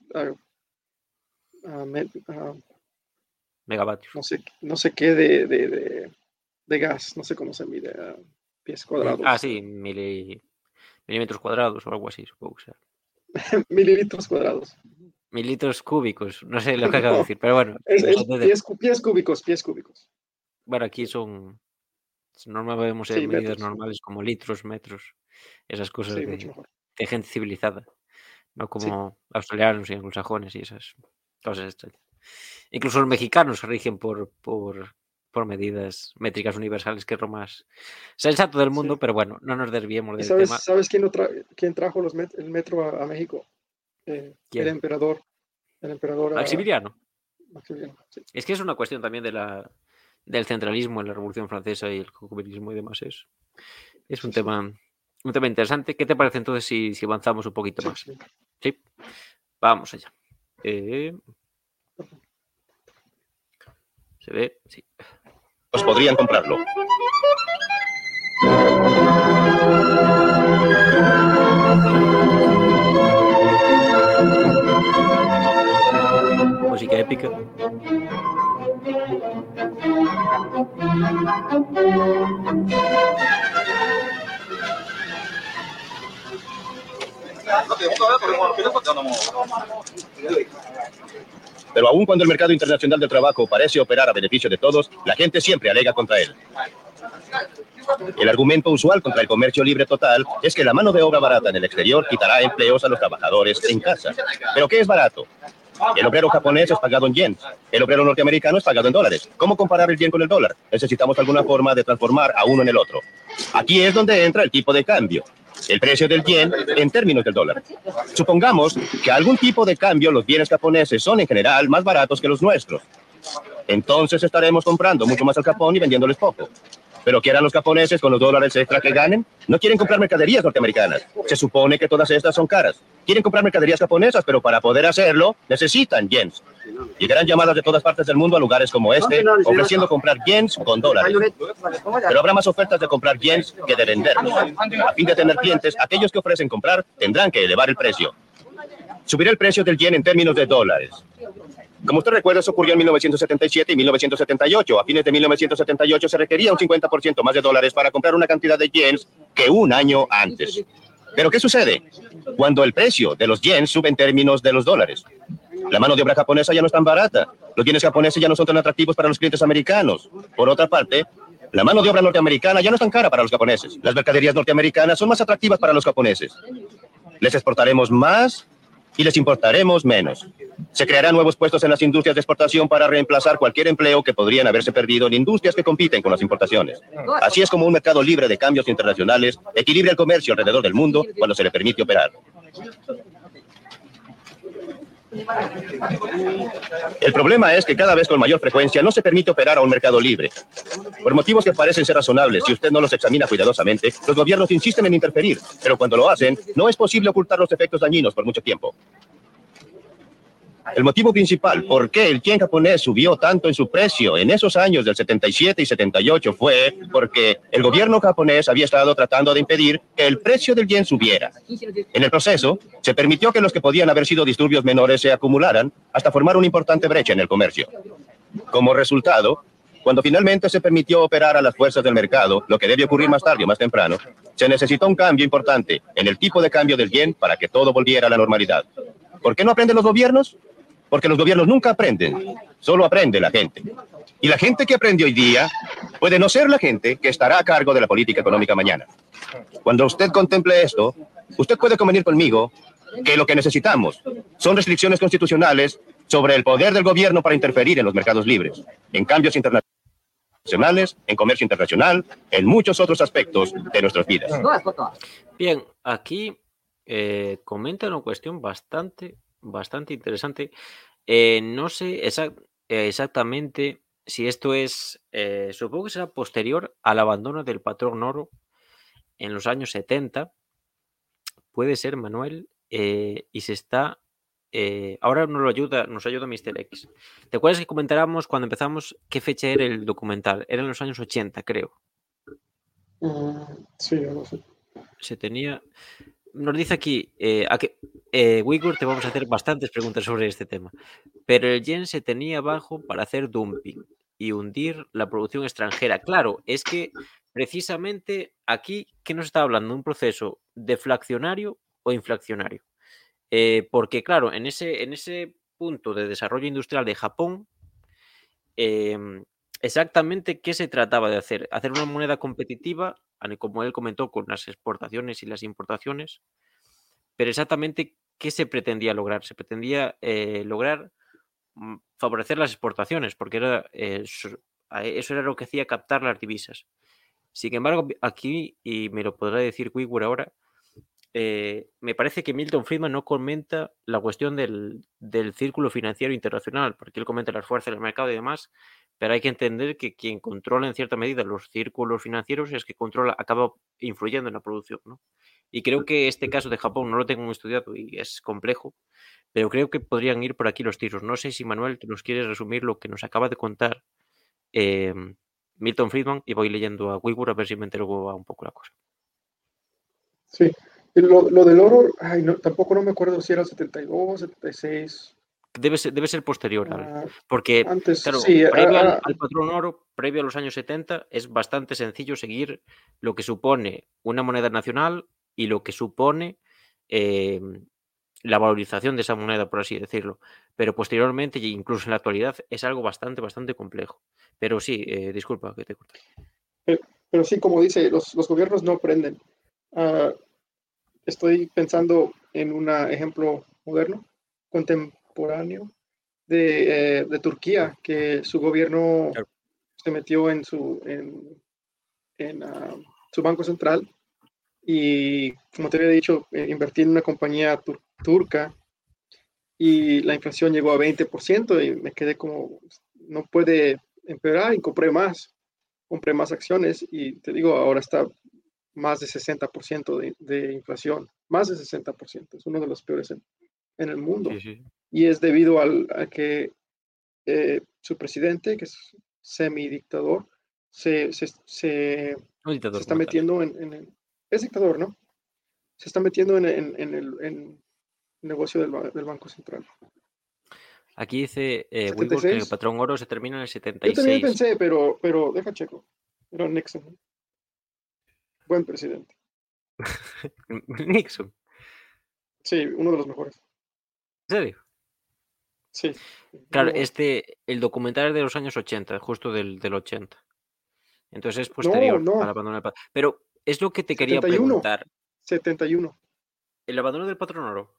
Megavatios.
no sé qué de gas, no sé cómo se mide, pies cuadrados,
Sí, milímetros cuadrados o algo así, supongo que sea.
mililitros cuadrados.
Mililitros cúbicos, no sé lo que acabo de
No,
decir, pero bueno,
es
entender.
pies cúbicos.
Bueno, aquí normalmente vemos
Sí,
medidas
metros.
normales como litros, metros, esas cosas
Sí, mucho mejor.
de gente civilizada, no
Sí,
como australianos y anglosajones y esas cosas extrañas. Incluso los mexicanos se rigen por medidas métricas universales, que es lo más sensato del mundo,
sí.
pero bueno, no nos desviemos
¿Y
del tema.
sabes quién trajo el metro a México? El
¿Quién?
emperador, el emperador
Maximiliano.
Maximiliano. Sí.
Es que es una cuestión también del centralismo en la Revolución Francesa y el jacobinismo y demás. Es un tema interesante. ¿Qué te parece entonces si avanzamos un poquito más?
Sí.
Sí, vamos allá. ¿Se ve? Sí.
Pues podrían comprarlo.
Música épica.
Pero aun cuando el mercado internacional del trabajo parece operar a beneficio de todos, la gente siempre alega contra él. El argumento usual contra el comercio libre total es que la mano de obra barata en el exterior quitará empleos a los trabajadores en casa. ¿Pero qué es barato? El obrero japonés es pagado en yens. El obrero norteamericano es pagado en dólares. ¿Cómo comparar el yen con el dólar? Necesitamos alguna forma de transformar a uno en el otro. Aquí es donde entra el tipo de cambio. El precio del yen en términos del dólar. Supongamos que a algún tipo de cambio los bienes japoneses son en general más baratos que los nuestros. Entonces estaremos comprando mucho más al Japón y vendiéndoles poco. ¿Pero qué harán los japoneses con los dólares extra que ganen? No quieren comprar mercaderías norteamericanas. Se supone que todas estas son caras. Quieren comprar mercaderías japonesas, pero para poder hacerlo necesitan yens. Llegarán llamadas de todas partes del mundo a lugares como este, ofreciendo comprar yens con dólares. Pero habrá más ofertas de comprar yens que de venderlos. A fin de tener clientes, aquellos que ofrecen comprar tendrán que elevar el precio. Subirá el precio del yen en términos de dólares. Como usted recuerda, eso ocurrió en 1977 y 1978. A fines de 1978 se requería un 50% más de dólares para comprar una cantidad de yens que un año antes. ¿Pero qué sucede? Cuando el precio de los yens sube en términos de los dólares. La mano de obra japonesa ya no es tan barata. Los bienes japoneses ya no son tan atractivos para los clientes americanos. Por otra parte, la mano de obra norteamericana ya no es tan cara para los japoneses. Las mercaderías norteamericanas son más atractivas para los japoneses. Les exportaremos más y les importaremos menos. Se crearán nuevos puestos en las industrias de exportación para reemplazar cualquier empleo que podrían haberse perdido en industrias que compiten con las importaciones. Así es como un mercado libre de cambios internacionales equilibra el comercio alrededor del mundo cuando se le permite operar. El problema es que cada vez con mayor frecuencia no se permite operar a un mercado libre. Por motivos que parecen ser razonables, si usted no los examina cuidadosamente, los gobiernos insisten en interferir, pero cuando lo hacen, no es posible ocultar los efectos dañinos por mucho tiempo. El motivo principal por qué el yen japonés subió tanto en su precio en esos años del 77 y 78 fue porque el gobierno japonés había estado tratando de impedir que el precio del yen subiera. En el proceso, se permitió que los que podían haber sido disturbios menores se acumularan hasta formar una importante brecha en el comercio. Como resultado, cuando finalmente se permitió operar a las fuerzas del mercado, lo que debe ocurrir más tarde o más temprano, se necesitó un cambio importante en el tipo de cambio del yen para que todo volviera a la normalidad. ¿Por qué no aprenden los gobiernos? Porque los gobiernos nunca aprenden, solo aprende la gente. Y la gente que aprende hoy día puede no ser la gente que estará a cargo de la política económica mañana. Cuando usted contemple esto, usted puede convenir conmigo que lo que necesitamos son restricciones constitucionales sobre el poder del gobierno para interferir en los mercados libres, en cambios internacionales, en comercio internacional, en muchos otros aspectos de nuestras vidas.
Bien, aquí comenta una cuestión bastante interesante. No sé exactamente si esto es, supongo que será posterior al abandono del patrón oro en los años 70. Puede ser, Manuel, y se está... ahora nos ayuda Mr. X. ¿Te acuerdas que comentáramos cuando empezamos qué fecha era el documental? Era en los años 80, creo.
Sí, algo así.
Se tenía... Nos dice aquí, Uyghur, te vamos a hacer bastantes preguntas sobre este tema, pero el yen se tenía abajo para hacer dumping y hundir la producción extranjera. Claro, es que precisamente aquí, ¿qué nos está hablando? ¿Un proceso deflacionario o inflacionario? Porque claro, en ese punto de desarrollo industrial de Japón, exactamente qué se trataba de hacer. Hacer una moneda competitiva, como él comentó, con las exportaciones y las importaciones, pero exactamente qué se pretendía lograr. Se pretendía lograr favorecer las exportaciones, porque era, eso era lo que hacía captar las divisas. Sin embargo, aquí, y me lo podrá decir Uyghur ahora, me parece que Milton Friedman no comenta la cuestión del círculo financiero internacional, porque él comenta las fuerzas del mercado y demás, pero hay que entender que quien controla en cierta medida los círculos financieros es que acaba influyendo en la producción, ¿no? Y creo que este caso de Japón no lo tengo estudiado y es complejo, pero creo que podrían ir por aquí los tiros. No sé si Manuel nos quieres resumir lo que nos acaba de contar Milton Friedman, y voy leyendo a Wilbur a ver si me entero un poco la cosa.
Sí, lo del oro, tampoco no me acuerdo si era el 72, 76.
Debe ser posterior porque,
antes,
claro,
sí,
previo al patrón oro, previo a los años 70, es bastante sencillo seguir lo que supone una moneda nacional y lo que supone la valorización de esa moneda, por así decirlo. Pero posteriormente, e incluso en la actualidad, es algo bastante complejo. Pero sí, disculpa que te corte.
Pero sí, como dice, los gobiernos no aprenden. Estoy pensando en un ejemplo moderno, contemporáneo, de Turquía, que su gobierno
Claro.
se metió en su banco central y, como te había dicho, invertí en una compañía turca y la inflación llegó a 20% y me quedé como, no puede empeorar, y compré más acciones y te digo, ahora está más de 60% de inflación, más de 60%, es uno de los peores en el mundo.
Sí.
Y es debido a que su presidente, que es semidictador, se está metiendo es dictador, ¿no? Se está metiendo en el negocio del Banco Central.
Aquí dice Wilbur
76.
que el patrón oro se termina en el 76.
Yo también pensé, pero deja checo. Era Nixon. Buen presidente.
Nixon.
Sí, uno de los mejores.
¿En serio?
Sí.
Claro, el documental es de los años 80, justo del 80. Entonces es posterior al abandono del patrón. Pero es lo que te quería preguntar.
71.
¿El abandono del patrón oro?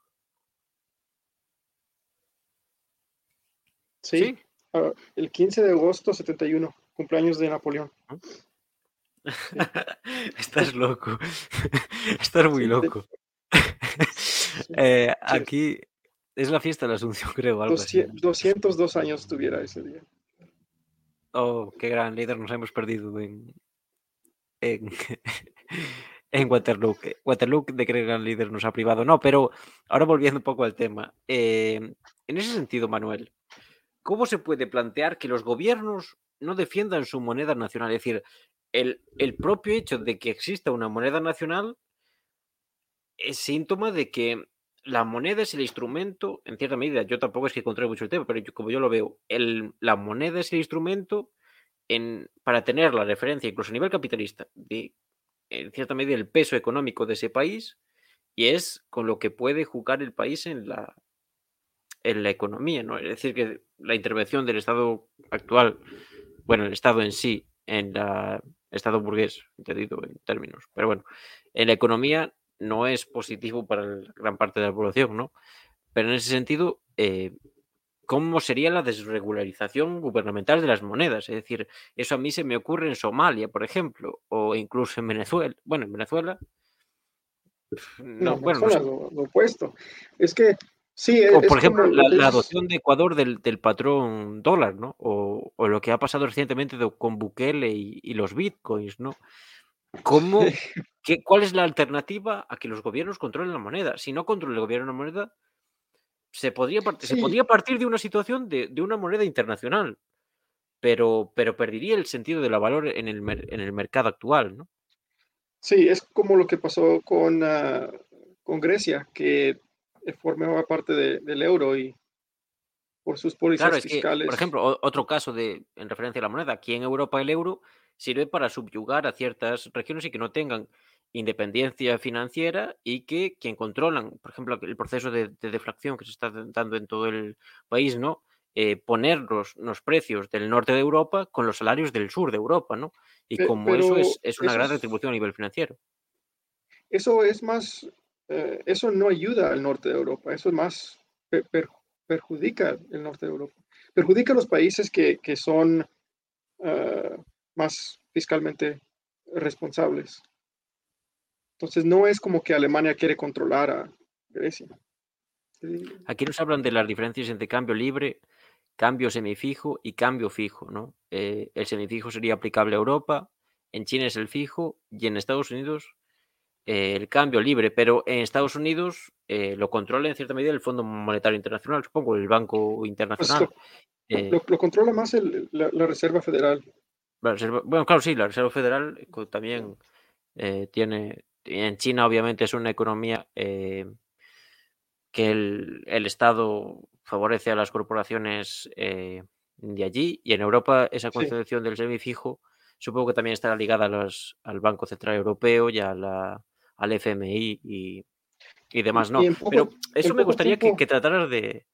Sí. El 15 de agosto 71, cumpleaños de Napoleón.
Sí. Estás loco. Estás muy loco.
Sí.
Aquí es la fiesta de la Asunción, creo, algo así.
202 años tuviera ese día.
Oh, qué gran líder nos hemos perdido en Waterloo. Waterloo, de qué gran líder nos ha privado. No, pero ahora volviendo un poco al tema. En ese sentido, Manuel, ¿cómo se puede plantear que los gobiernos no defiendan su moneda nacional? Es decir, el propio hecho de que exista una moneda nacional es síntoma de que la moneda es el instrumento, en cierta medida. Yo tampoco es que controle mucho el tema, pero como yo lo veo, la moneda es el instrumento para tener la referencia, incluso a nivel capitalista, de, en cierta medida, el peso económico de ese país, y es con lo que puede jugar el país en la economía, ¿no? Es decir, que la intervención del Estado actual, bueno, el Estado en sí, en el Estado burgués, entendido en términos, pero bueno, en la economía no es positivo para gran parte de la población, ¿no? Pero en ese sentido, ¿cómo sería la desregularización gubernamental de las monedas? Es decir, eso a mí se me ocurre en Somalia, por ejemplo, o incluso en Venezuela. Bueno, en Venezuela.
No,
Bueno, no sé.
Venezuela es lo opuesto. Es que sí,
O, por
es como
ejemplo,
lo que
la
es.
adopción de Ecuador del patrón dólar, ¿no? O lo que ha pasado recientemente con Bukele y los bitcoins, ¿no? ¿Cuál es la alternativa a que los gobiernos controlen la moneda? Si no controla el gobierno la moneda, se podría partir de una situación de una moneda internacional, pero perdería el sentido de la valor en el mercado actual, ¿no?
Sí, es como lo que pasó con Grecia, que formaba parte del euro y por sus
Claro,
pólizas
es que, por
fiscales.
ejemplo, otro caso en referencia a la moneda, aquí en Europa el euro sirve para subyugar a ciertas regiones y que no tengan independencia financiera, y que quien controlan, por ejemplo, el proceso de deflación que se está dando en todo el país, ¿no? Poner los precios del norte de Europa con los salarios del sur de Europa, ¿no? Y como eso
Pero
es una gran retribución a nivel financiero.
eso es más, eso no ayuda al norte de Europa, eso es más, perjudica el norte de Europa. Perjudica a los países que son más fiscalmente responsables. Entonces no es como que Alemania quiere controlar a Grecia.
Aquí nos hablan de las diferencias entre cambio libre, cambio semifijo y cambio fijo, ¿no? El semifijo sería aplicable a Europa, en China es el fijo y en Estados Unidos el cambio libre, pero en Estados Unidos lo controla en cierta medida el Fondo Monetario Internacional, supongo, el Banco
Pues
Internacional.
lo controla más la Reserva Federal.
Bueno, claro, sí, la Reserva Federal también tiene, en China obviamente es una economía que el Estado favorece a las corporaciones de allí, y en Europa esa
Sí.
concepción del semifijo supongo que también estará ligada al Banco Central Europeo y al FMI y demás, ¿no?
Y en
Pero eso me
poco
gustaría
tiempo,
que trataras de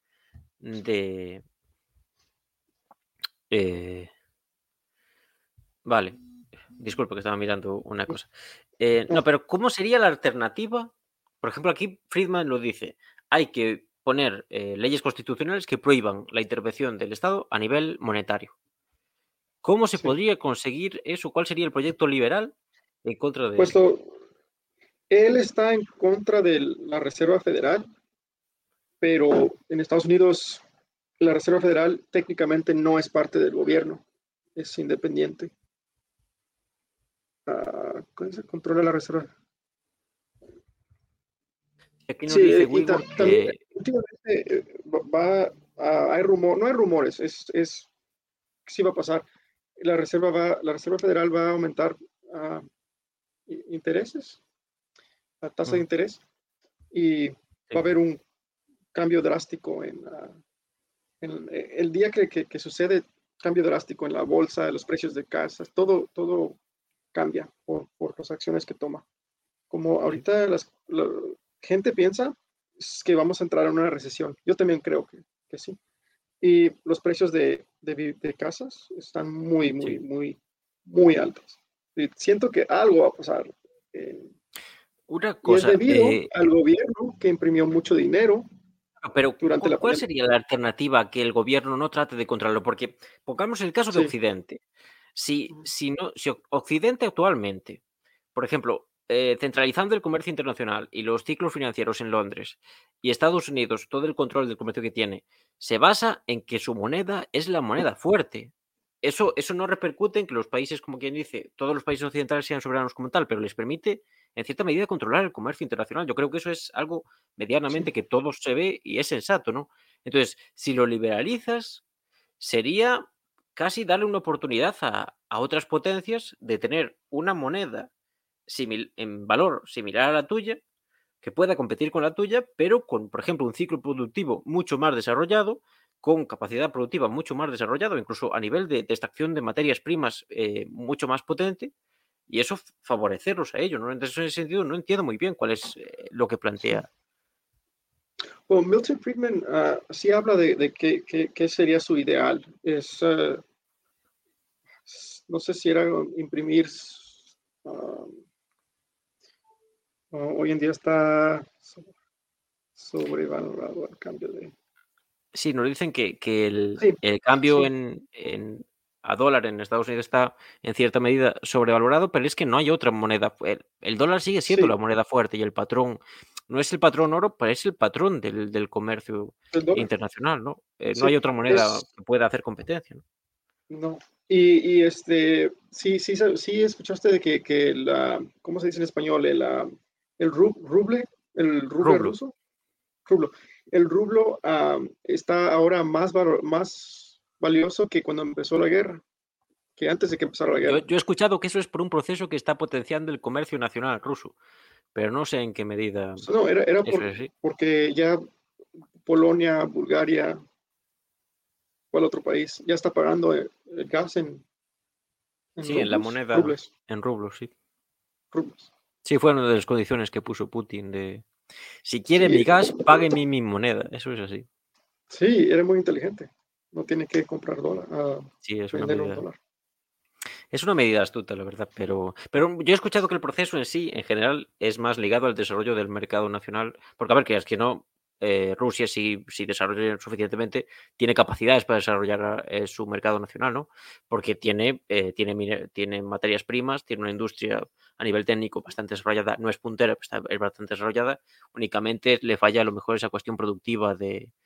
vale, disculpa que estaba mirando una cosa. No, pero ¿cómo sería la alternativa? Por ejemplo, aquí Friedman lo dice, hay que poner leyes constitucionales que prohíban la intervención del Estado a nivel monetario. ¿Cómo se
sí.
podría conseguir eso? ¿Cuál sería el proyecto liberal en contra de
Pues
eso?
él está en contra de la Reserva Federal, pero en Estados Unidos la Reserva Federal técnicamente no es parte del gobierno, es independiente. ¿Cómo se controla la Reserva?
Aquí nos
Sí,
dice
y
Wilbur
también
que
últimamente hay no hay rumores, sí va a pasar. La Reserva Federal va a aumentar intereses, la tasa de interés, y va a
sí.
haber un cambio drástico en el día que sucede cambio drástico en la bolsa, en los precios de casas, todo cambia por las acciones que toma. Como ahorita la gente piensa que vamos a entrar en una recesión. Yo también creo que sí. Y los precios de casas están
Sí.
muy altos. Y siento que algo va a pasar. eh,
Una
y es
cosa,
debido al gobierno que imprimió mucho dinero
pero
durante la
¿cuál
pandemia.
sería la alternativa a que el gobierno no trate de controlarlo? Porque pongamos el caso de
Sí,
Occidente. Si Occidente actualmente, por ejemplo, centralizando el comercio internacional y los ciclos financieros en Londres, y Estados Unidos, todo el control del comercio que tiene, se basa en que su moneda es la moneda fuerte. Eso no repercute en que los países, como quien dice, todos los países occidentales sean soberanos como tal, pero les permite, en cierta medida, controlar el comercio internacional. Yo creo que eso es algo
sí.
medianamente que todo se ve y es sensato, ¿no? Entonces, si lo liberalizas, sería casi darle una oportunidad a otras potencias de tener una moneda en valor similar a la tuya, que pueda competir con la tuya, pero con, por ejemplo, un ciclo productivo mucho más desarrollado, con capacidad productiva mucho más desarrollado, incluso a nivel de extracción de materias primas mucho más potente, y eso favorecerlos a ellos, ¿no? En ese sentido, no entiendo muy bien cuál es lo que
Sí.
plantea.
Bueno, Milton Friedman sí habla de qué sería su ideal. No sé si era imprimir, uh, hoy en día está sobrevalorado el cambio de...
Sí, nos dicen que
Sí,
el cambio
sí,
a dólar en Estados Unidos está en cierta medida sobrevalorado, pero es que no hay otra moneda. El dólar sigue siendo la
sí,
moneda fuerte y el patrón no es el patrón oro, pero es el patrón del comercio
el dólar.
internacional, ¿no? No
Sí,
hay otra moneda
es,
que pueda hacer competencia, ¿no?
no. Sí escuchaste de que ¿cómo se dice en español? Ruble, el ruble
Rublo.
ruso, rublo. El rublo está ahora más valioso que cuando empezó la guerra, que antes de que empezara la guerra.
Yo he escuchado que eso es por un proceso que está potenciando el comercio nacional ruso, pero no sé en qué medida
No, era
eso es así.
porque ya Polonia, Bulgaria, ¿cuál otro país? Ya está pagando el gas en
Sí, en la
rublos,
moneda, en rublos, sí.
rublos.
Sí, fue una de las condiciones que puso Putin de si quiere
Sí,
mi gas, págueme mi moneda. Eso es así.
sí, era muy inteligente. No tiene que comprar dólar,
Sí,
vender un dólar.
es una medida astuta, la verdad, pero yo he escuchado que el proceso en sí, en general, es más ligado al desarrollo del mercado nacional, porque a ver, que es que no, Rusia si desarrolla suficientemente, tiene capacidades para desarrollar su mercado nacional, ¿no? Porque tiene materias primas, tiene una industria a nivel técnico bastante desarrollada, no es puntera, pero es bastante desarrollada, únicamente le falla a lo mejor esa cuestión productiva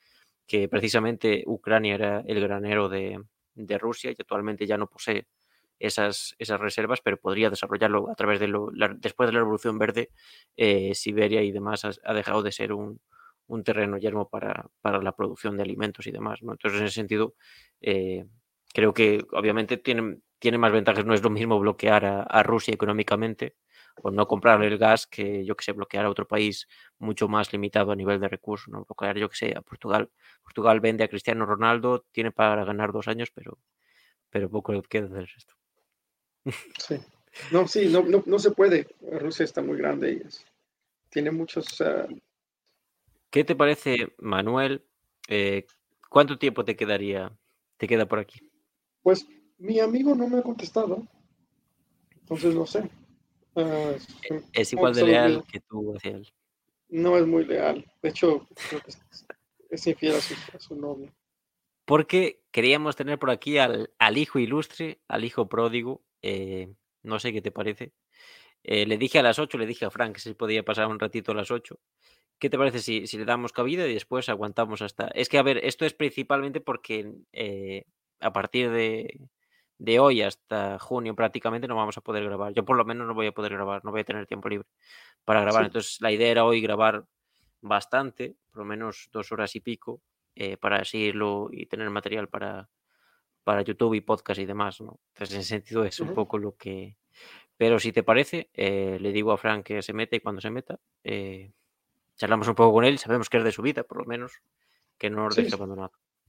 que precisamente Ucrania era el granero de Rusia y actualmente ya no posee esas reservas, pero podría desarrollarlo a través de después de la Revolución Verde. Siberia y demás ha dejado de ser un terreno yermo para la producción de alimentos y demás, ¿no? Entonces, en ese sentido, creo que obviamente tiene más ventajas. No es lo mismo bloquear a Rusia económicamente o no comprarle el gas que, yo que sé, bloquear a otro país mucho más limitado a nivel de recursos, ¿no? Bloquear, yo que sé, a Portugal. Portugal vende a Cristiano Ronaldo, tiene para ganar 2 años, pero poco le queda del resto.
Sí. No, sí, no se puede. Rusia está muy grande y tiene muchos...
¿Qué te parece, Manuel? ¿Cuánto tiempo te queda por aquí?
Pues mi amigo no me ha contestado, entonces no sé.
Es
Como
igual
que
de
está
leal
dormido.
que tú hacia él.
No es muy leal. De hecho, creo que es infiel a su novia.
Porque queríamos tener por aquí al hijo ilustre, al hijo pródigo. No sé qué te parece. Le dije a las 8, le dije a Frank que si podía pasar un ratito a las 8. ¿Qué te parece si le damos cabida y después aguantamos hasta...? Es que, a ver, esto es principalmente porque a partir de hoy hasta junio prácticamente no vamos a poder grabar. Yo por lo menos no voy a poder grabar, no voy a tener tiempo libre para grabar.
Sí.
Entonces la idea era hoy grabar bastante, por lo menos 2 horas y pico, para seguirlo y tener material para YouTube y podcast y demás, ¿no? Entonces, en ese sentido es un poco lo que... Pero si te parece, le digo a Frank que se mete y cuando se meta, charlamos un poco con él, sabemos que es de su vida, por lo menos, que no nos
Sí,
deje abandonado.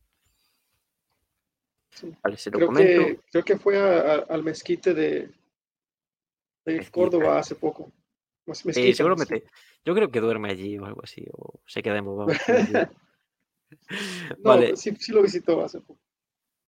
sí.
Vale, se lo
Creo
comento.
que fue al mezquite de
Mezquita.
Córdoba hace poco. Mezquita, sí.
Seguramente, yo creo que duerme allí o algo así, o se queda embobado todo el día.
No,
Vale,
sí lo visitó hace poco.